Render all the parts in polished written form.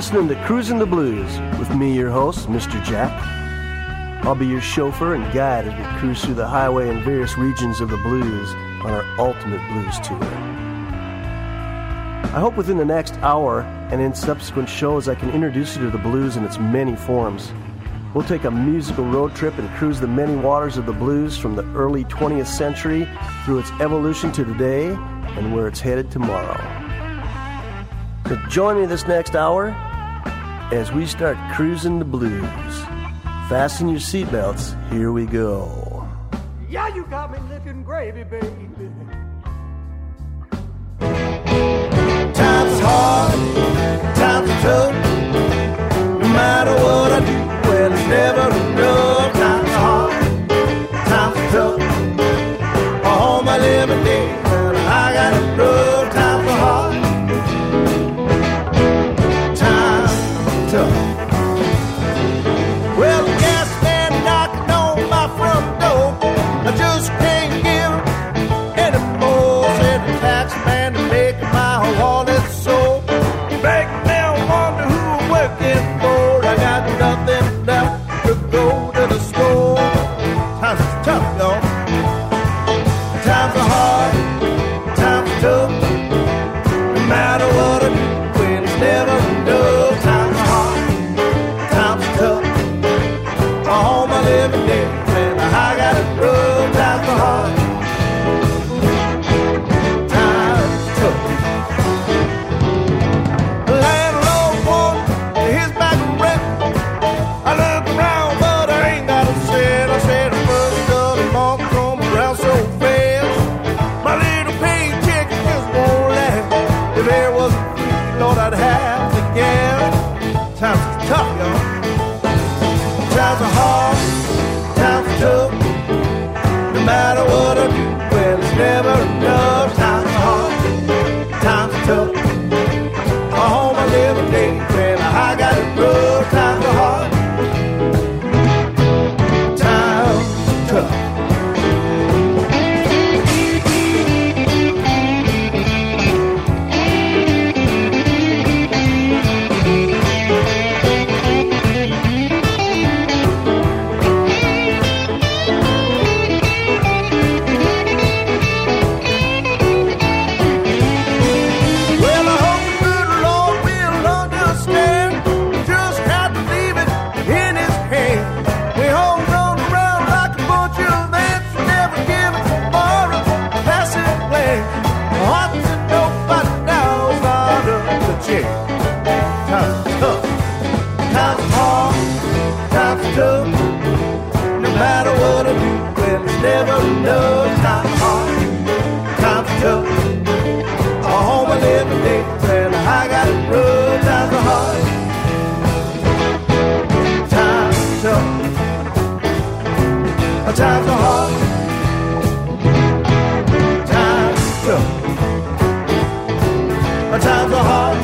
listening to Cruising the Blues with me, your host, Mr. Jack. I'll be your chauffeur and guide as we cruise through the highway in various regions of the blues on our ultimate blues tour. I hope within the next hour and in subsequent shows I can introduce you to the blues in its many forms. We'll take a musical road trip and cruise the many waters of the blues from the early 20th century through its evolution to today and where it's headed tomorrow. So join me this next hour as we start cruising the blues. Fasten your seatbelts, here we go. Yeah, you got me looking gravy, baby. Times hard, times are tough. No matter what I do, well, it's never enough. Times hard, times are tough. All my living days, well, I got it rough. Times are hard, times are tough. Well, the gas man knocking on my front door, I just can't give any more. Said the tax man to make my wallet so. Back now, wonder who I'm working for. I got nothing left to go to the store. Times are tough, y'all. Times are hard, times are tough. No matter what I do, well, it's never enough. Times are hard, times are tough. All my living days, man, I got it rough. Times are hard, times are tough. The landlord wants his back rent. I look around, but I ain't got a cent. I said the first of the month come around so fast. My little paycheck just won't last. If there was a free, Lord, I'd have to gas. Times are tough, y'all. Times are hard, times are tough. No matter what I do, well, it's never enough. Times are hard, times are tough. All my living days, well, I got it rough. Times are hard, times are tough. Well, I hope the good Lord will understand. Just have to leave it in His hand. We hold on around like a bunch of ants, never giving tomorrow a passing glance. Hearts that nobody knows not up to chance. Times are tough, times are hard, times are tough. No matter what I do, well, it's never enough. Times are hard, times are tough. All my living days, well, I got it rough. Times are hard, times are tough. Times are hard, times are tough. Times are hard,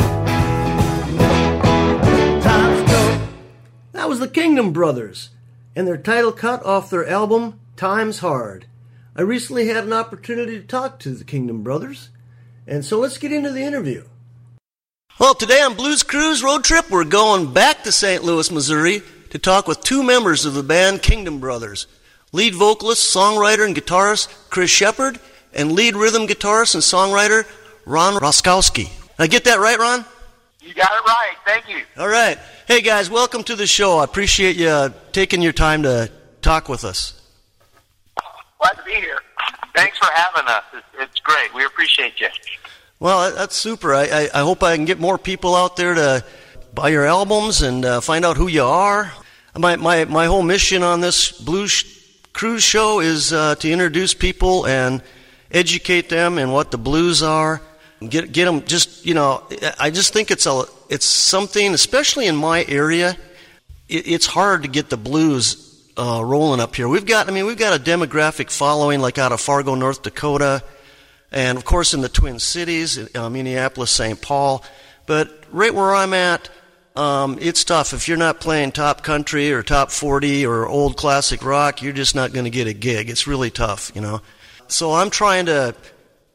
times are tough. That was the Kingdom Brothers and their title cut off their album, Times Hard. I recently had an opportunity to talk to the Kingdom Brothers, and so let's get into the interview. Well, today on Blues Cruise Road Trip, we're going back to St. Louis, Missouri to talk with two members of the band Kingdom Brothers. Lead vocalist, songwriter, and guitarist Chris Shepard, and lead rhythm guitarist and songwriter Ron Roskowski. Did I get that right, Ron? You got it right. Thank you. All right. Hey, guys, welcome to the show. I appreciate you taking your time to talk with us. Glad to be here. Thanks for having us. It's great. We appreciate you. Well, that's super. I hope I can get more people out there to buy your albums and find out who you are. My whole mission on this Blues Cruise show is to introduce people and educate them in what the blues are. Get them just, I just think it's something, especially in my area, it's hard to get the blues rolling up here. We've got a demographic following like out of Fargo, North Dakota, and of course in the Twin Cities, Minneapolis, St. Paul. But right where I'm at, it's tough. If you're not playing top country or top 40 or old classic rock, you're just not going to get a gig. It's really tough, So I'm trying to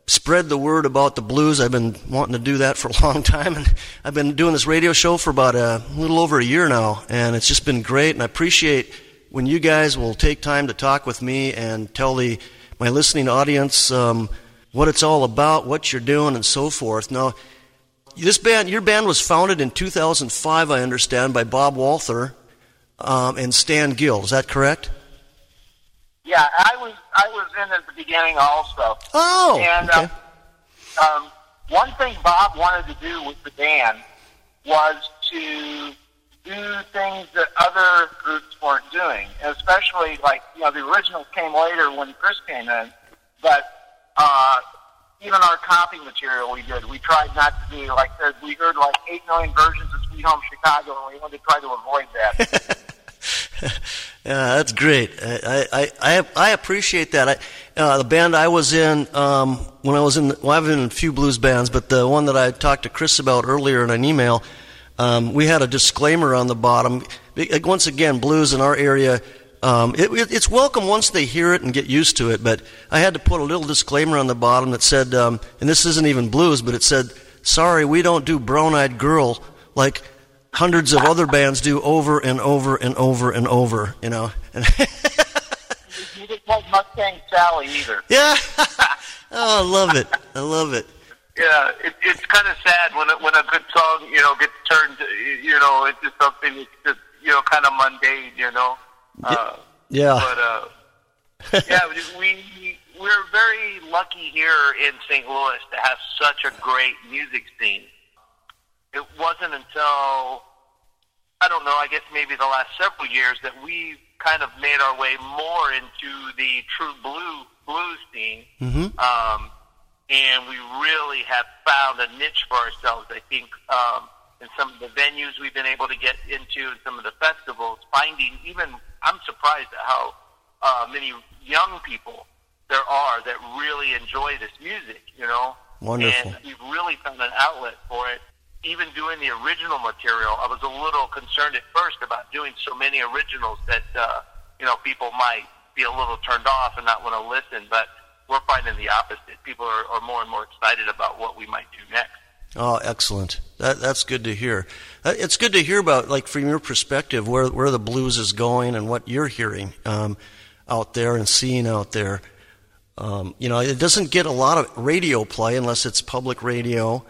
spread the word about the blues. I've been wanting to do that for a long time, and I've been doing this radio show for about a little over a year now, and it's just been great, and I appreciate when you guys will take time to talk with me and tell my listening audience what it's all about, what you're doing, and so forth. Now, your band was founded in 2005, I understand, by Bob Walther and Stan Gill. Is that correct? Yeah, I was in at the beginning also. Oh, and okay. One thing Bob wanted to do with the band was to do things that other groups weren't doing, and especially the originals came later when Chris came in, but even our copy material we tried not to do, we heard 8 million versions of Sweet Home Chicago, and we wanted to try to avoid that. Yeah, that's great. I appreciate that. The band I was in when I was I've been in a few blues bands, but the one that I talked to Chris about earlier in an email, we had a disclaimer on the bottom. Once again, blues in our area, it's welcome once they hear it and get used to it, but I had to put a little disclaimer on the bottom that said, and this isn't even blues, but it said, sorry, we don't do Brown-Eyed Girl like hundreds of other bands do over and over and over and over, You didn't like Mustang Sally either. Yeah. Oh, I love it. Yeah, it's kind of sad when a good song, gets turned, into something that's just, kind of mundane, Yeah. But, we're very lucky here in St. Louis to have such a great music scene. It wasn't until, I don't know, I guess maybe the last several years that we've kind of made our way more into the true blues scene. Mm-hmm. And we really have found a niche for ourselves, I think, in some of the venues we've been able to get into and some of the festivals, I'm surprised at how many young people there are that really enjoy this music, Wonderful. And we've really found an outlet for it. Even doing the original material, I was a little concerned at first about doing so many originals that, people might be a little turned off and not want to listen, but we're finding the opposite. People are more and more excited about what we might do next. Oh, excellent. That's good to hear. It's good to hear about, from your perspective, where the blues is going and what you're hearing out there and seeing out there. It doesn't get a lot of radio play unless it's public radio,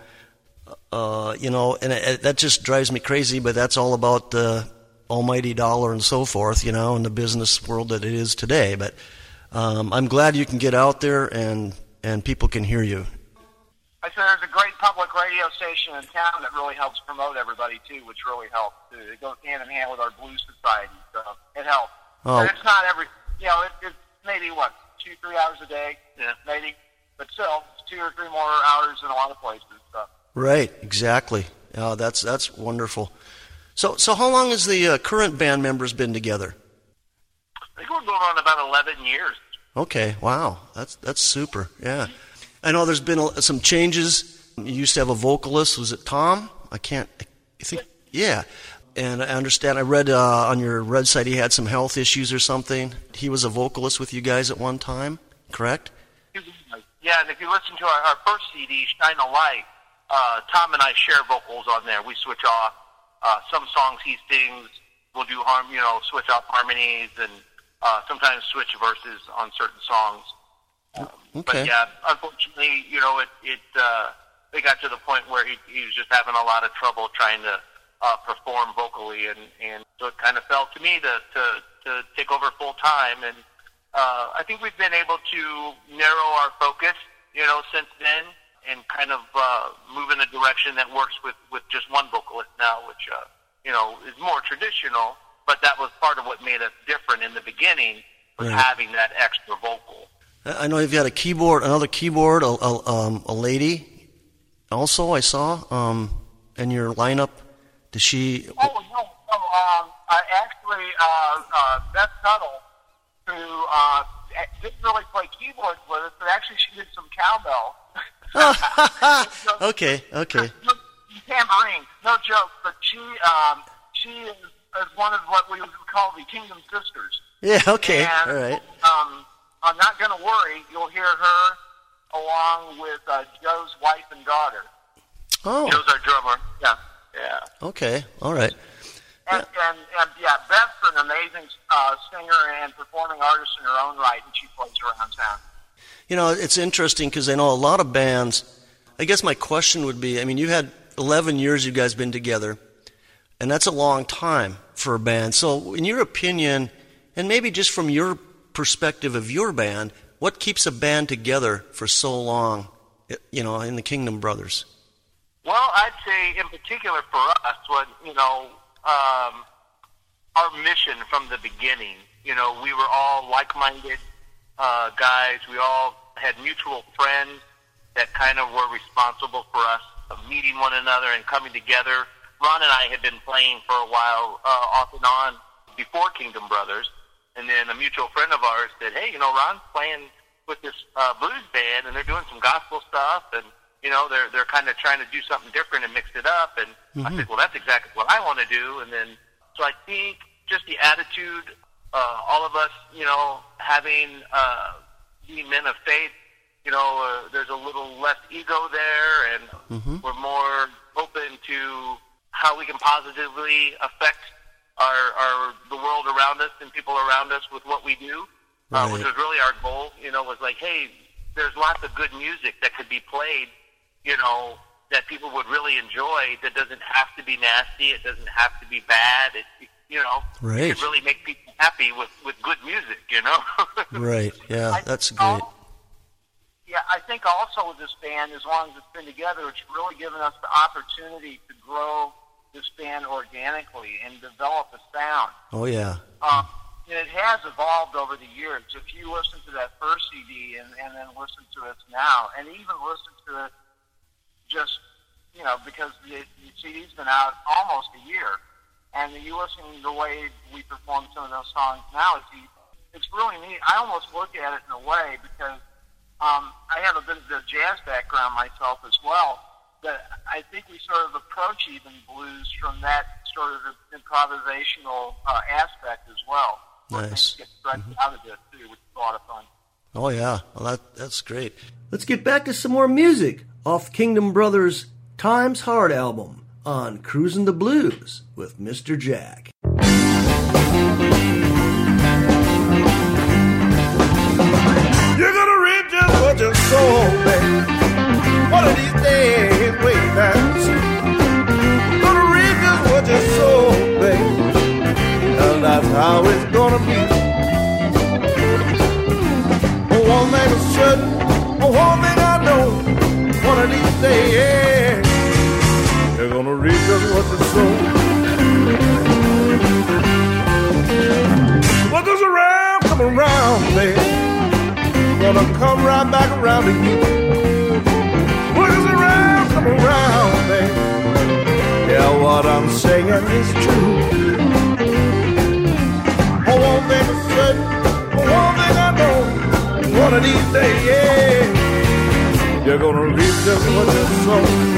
and that just drives me crazy, but that's all about the almighty dollar and so forth, in the business world that it is today. But I'm glad you can get out there and people can hear you. I said there's a great public radio station in town that really helps promote everybody, too, which really helps, too. It goes hand in hand with our Blues Society, so it helps. Oh. But it's not every, it's maybe, 2-3 hours a day, maybe. But still, it's 2 or 3 more hours in a lot of places, so. Right, exactly. That's wonderful. So how long has the current band members been together? I think we're going on about 11 years. Okay, wow, that's super. Yeah, I know there's been some changes. You used to have a vocalist. Was it Tom? I think. Yeah, and I understand. I read on your website he had some health issues or something. He was a vocalist with you guys at one time, correct? Yeah, and if you listen to our first CD, Shine a Light, Tom and I share vocals on there. We switch off. Some songs he sings, we'll do switch off harmonies, and sometimes switch verses on certain songs. Okay. But yeah, unfortunately, it got to the point where he was just having a lot of trouble trying to perform vocally, and so it kind of fell to me to take over full time. And I think we've been able to narrow our focus, since then, and kind of move in a direction that works with just one vocalist now, which is more traditional. But that was part of what made us different in the beginning, was having that extra vocal. I know you've got another keyboard, a lady. Also, I saw in your lineup. Does she? Oh no! Actually, Beth Tuttle, who didn't really play keyboards with us, but actually she did some cowbell. Okay. Tambourine, no joke. But she is one of what we would call the Kingdom Sisters. Yeah. Okay. And, all right. I'm Not Gonna Worry. You'll hear her along with Joe's wife and daughter. Oh. Joe's our drummer. Yeah. Okay. All right. And Beth's an amazing singer and performing artist in her own right, and she plays around town. You know, it's interesting because I know a lot of bands. I guess my question would be, I mean, you had 11 years you guys been together, and that's a long time for a band. So in your opinion, and maybe just from your perspective of your band, what keeps a band together for so long, you know, in the Kingdom Brothers? Well, I'd say in particular for us, our mission from the beginning, you know, we were all like-minded guys. We all had mutual friends that kind of were responsible for us meeting one another and coming together. Ron and I had been playing for a while, off and on, before Kingdom Brothers, and then a mutual friend of ours said, hey, you know, Ron's playing with this blues band, and they're doing some gospel stuff, and, you know, they're kind of trying to do something different and mix it up. And I said, well, that's exactly what I want to do. And then, so I think just the attitude, all of us, you know, having being men of faith, you know, there's a little less ego there, and we're more open to how we can positively affect the world around us and people around us with what we do, which was really our goal. You know, was like, hey, there's lots of good music that could be played, you know, that people would really enjoy. That doesn't have to be nasty. It doesn't have to be bad. It you know, it could really make people happy with good music. You know. Right. Yeah, that's great. Yeah, I think also with this band, as long as it's been together, it's really given us the opportunity to grow this band organically and develop a sound. Oh, yeah. And it has evolved over the years. If you listen to that first CD and then listen to it now, and even listen to it just, you know, because the CD's been out almost a year, and you listen to the way we perform some of those songs now, it's really neat. I almost look at it in a way because I have a bit of a jazz background myself as well, that I think we sort of approach even blues from that sort of improvisational aspect as well. Nice. Things get stretched out of it, too, which is a lot of fun. Oh, yeah. Well, that's great. Let's get back to some more music off Kingdom Brothers' Times Hard album on Cruisin' the Blues with Mr. Jack. You're gonna reap just what you sow, babe. One of these days, wait and see. Gonna reap just what you sow, babe. And that's how it's gonna be. One thing is certain, one thing I know. One of these days, you're gonna reap just what you sow. What goes around, come around, babe. Gonna come right back around to you. What goes around, come around, babe. Yeah, what I'm saying is true. One thing is certain, one thing I know. One of these days, yeah, you're gonna reap just what you sow.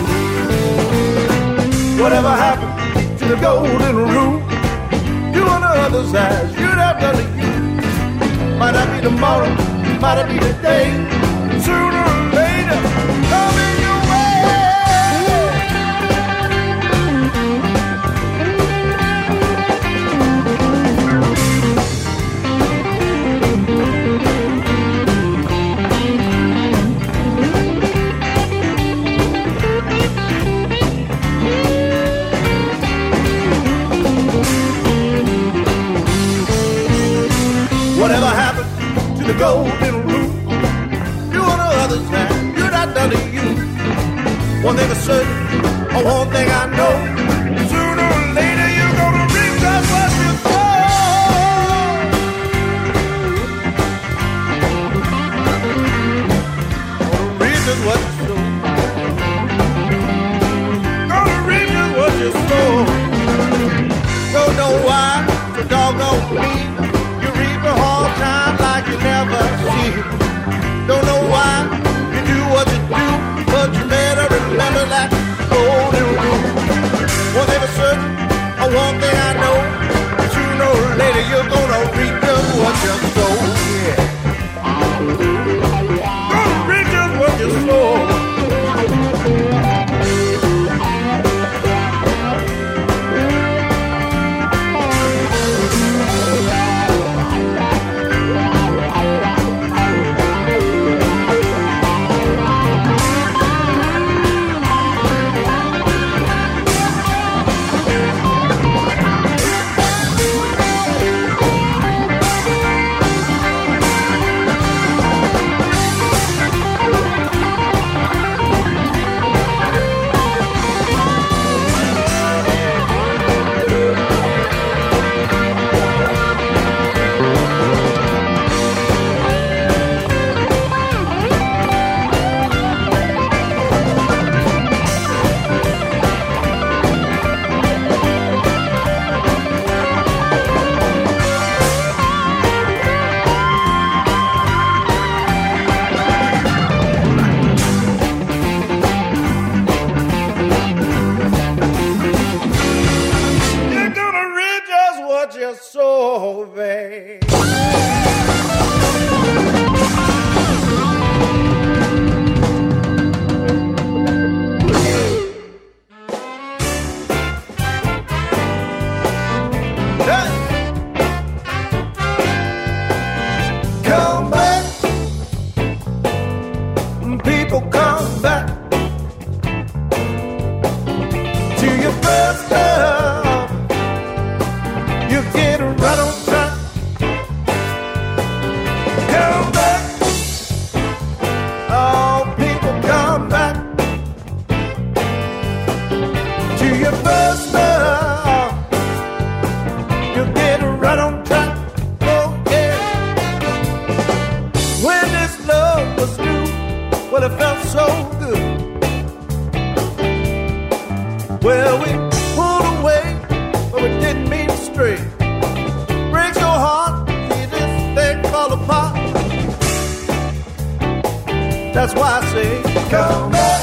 Whatever happened to the golden rule? You on the other side, you'd have done it you. Might not be tomorrow, might it be today, sooner or later, coming your way. Whatever happened to the golden rule? You on the other side, you're not done to you. One thing is certain, one thing I know. Sooner or later you're gonna reap just what you sow. Gonna reap just what you sow. Gonna reap just what you sow. Don't know why, so doggone me. A hard time like you never see. Don't know why you do what you do, but you better remember that golden rule. One thing is certain, one thing I know. Sooner or later you're gonna reap just what you sow. Yeah. Gonna reap just what just so bad. Come back, people, come back to your first love. You get right on track. Come back, oh, people, come back to your first love. You get right on track. Well, it felt so good. Well, we pulled away, but we didn't mean to stray. Breaks your heart, see this thing fall apart. That's why I say, come back.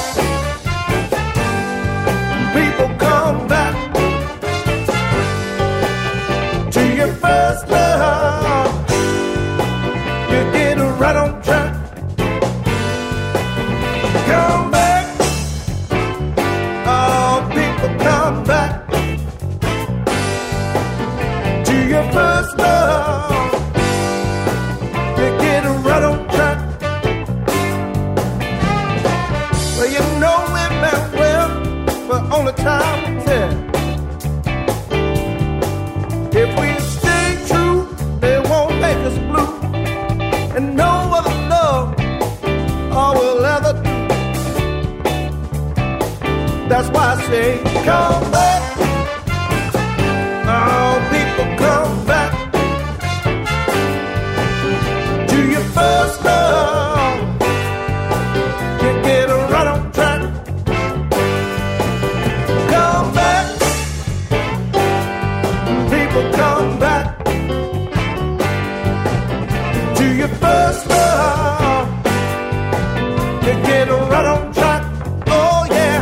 People, come back to your first love. You're getting right on track. Come back, oh, people, come back to your first love. You're getting right on track. Well, you know it meant well, but only time will tell. If we stay true, they won't make us blue, and no other love all we'll ever do. That's why I say, come back. Oh, people, come back to your first love. You get right on track. Come back. People, come back to your first love. You get right on track. Oh, yeah.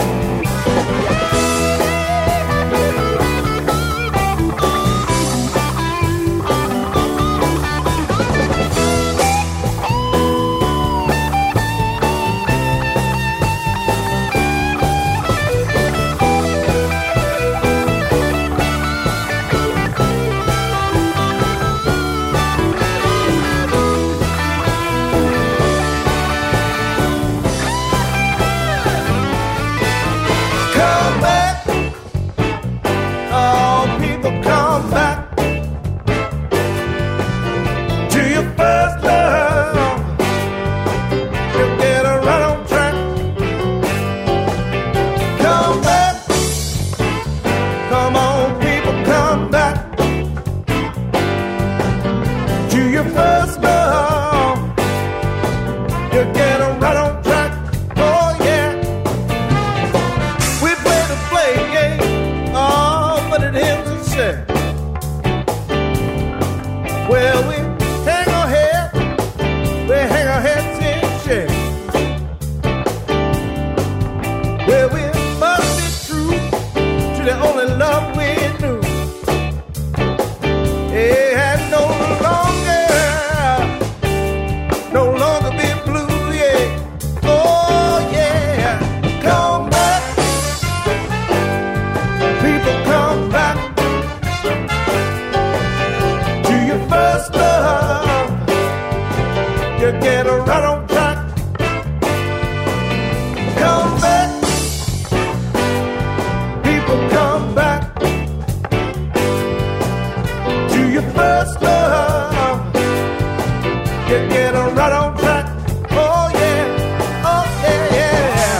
Well, we hang our heads in shame. Well, we must be true to the only love we knew. It had no longer be blue, yeah. Oh, yeah. Come back, people, come back to your first love. You get right on track. Come back, people, come back to your first love. You get right on track. Oh yeah, oh yeah, yeah.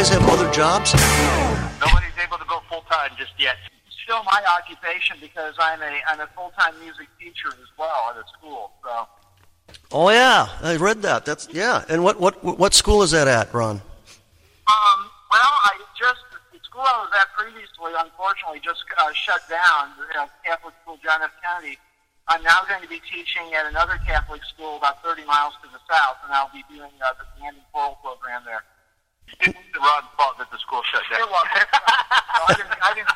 guys have other jobs? Nobody's able to go full-time just yet. It's still my occupation because I'm a full-time music teacher as well at a school. So. Oh yeah, I read that. That's yeah. And what school is that at, Ron? The school I was at previously, unfortunately, just shut down. Catholic school, John F. Kennedy. I'm now going to be teaching at another Catholic school about 30 miles to the south, and I'll be doing the band and choral program there. It's Ron's fault that the school shut down. It wasn't. No, I didn't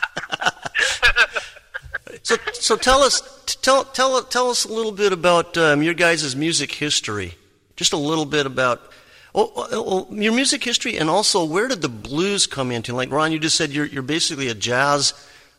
cause it. So tell us a little bit about your guys' music history. Just a little bit about your music history, and also where did the blues come into? Like Ron, you just said you're basically a jazz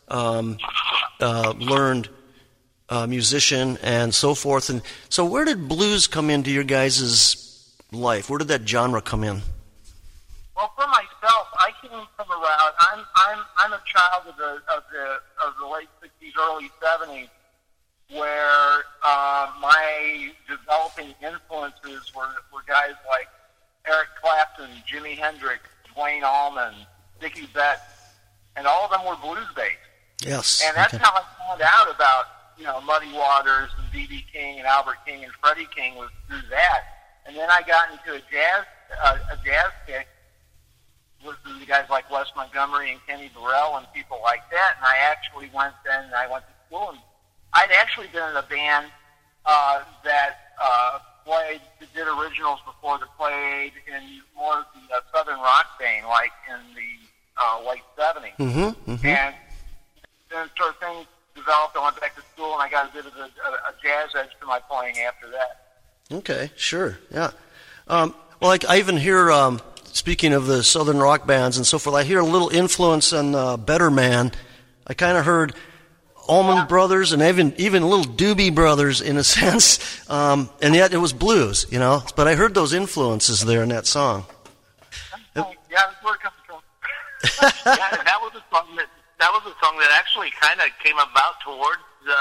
learned musician and so forth. And so where did blues come into your guys' life? Where did that genre come in? Well, for myself, I came from around. I'm a child of the late '60s, early '70s, where my developing influences were guys like Eric Clapton, Jimi Hendrix, Duane Allman, Dickie Betts, and all of them were blues based. Yes, and that's how I found out about Muddy Waters and B.B. King and Albert King and Freddie King was through that. And then I got into a jazz kick. Listening to guys like Wes Montgomery and Kenny Burrell and people like that, and I actually went to school, and I'd actually been in a band that did originals before that played in more of the southern rock vein, like in the late '70s. Mm-hmm, mm-hmm. And then sort of things developed. I went back to school, and I got a bit of a jazz edge to my playing after that. Okay, sure, yeah. Well, I even hear. Speaking of the southern rock bands and so forth, I hear a little influence on Better Man. I kind of heard Allman Brothers and even little Doobie Brothers in a sense, and yet it was blues, But I heard those influences there in that song. Yeah, that's where it comes from. Yeah, that was a song that actually kind of came about towards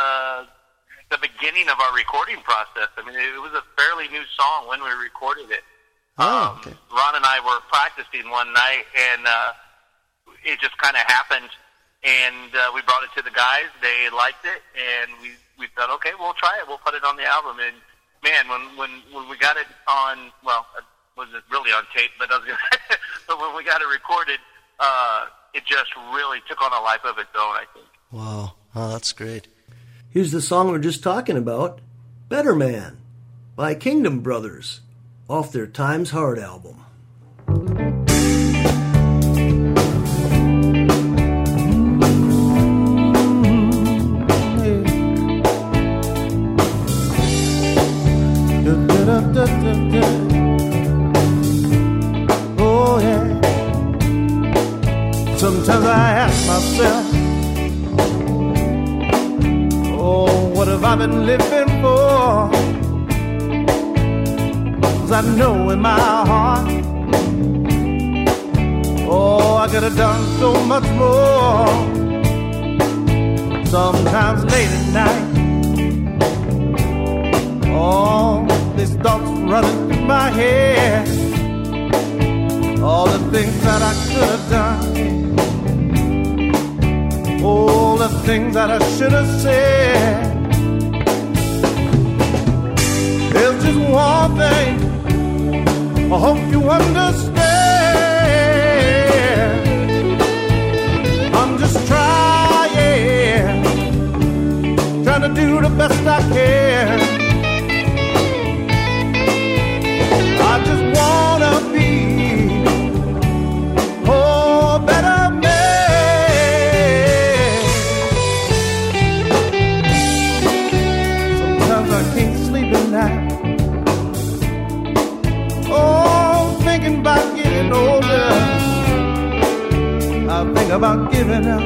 the beginning of our recording process. I mean, it was a fairly new song when we recorded it. Okay. Ron and I were practicing one night, and it just kind of happened, and we brought it to the guys. They liked it, and we thought, okay, we'll try it. We'll put it on the album. And man, when we got it on, well, it wasn't really on tape, but but when we got it recorded, it just really took on a life of its own, I think. Wow, that's great. Here's the song we were just talking about, "Better Man" by Kingdom Brothers, off their Times Hard album. Oh yeah. Sometimes I ask myself, oh, what have I been living for? I know in my heart, oh, I could have done so much more. Sometimes late at night, all these thoughts running through my head, all the things that I could have done, all the things that I should have said. There's just one thing I hope you understand. I'm just trying to do the best I can. I just wanna be a better man. Sometimes I can't sleep at night, thinking about getting older. I think about giving up,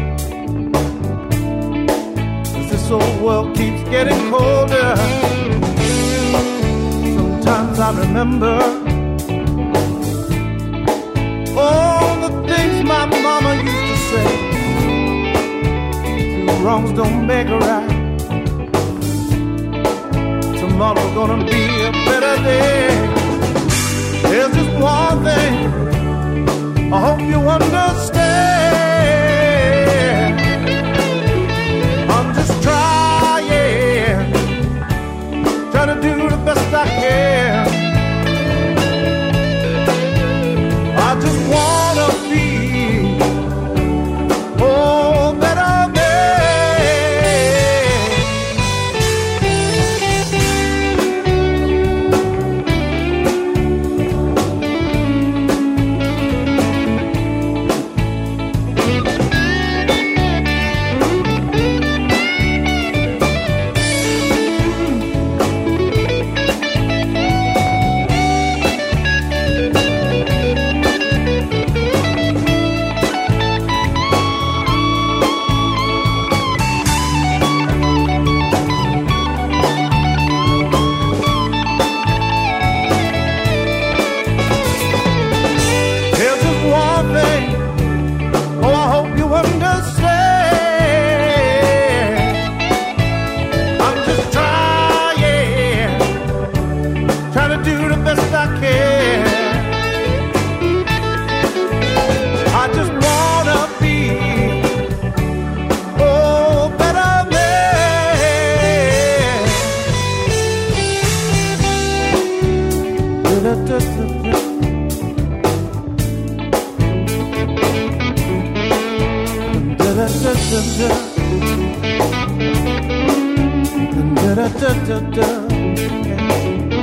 'cause this old world keeps getting colder. Sometimes I remember all the things my mama used to say. Two wrongs don't make a right. Tomorrow's gonna be a better day. There's just one thing I hope you understand. I'm just trying to do the best I can. I just wanna be better man. Da da da da da.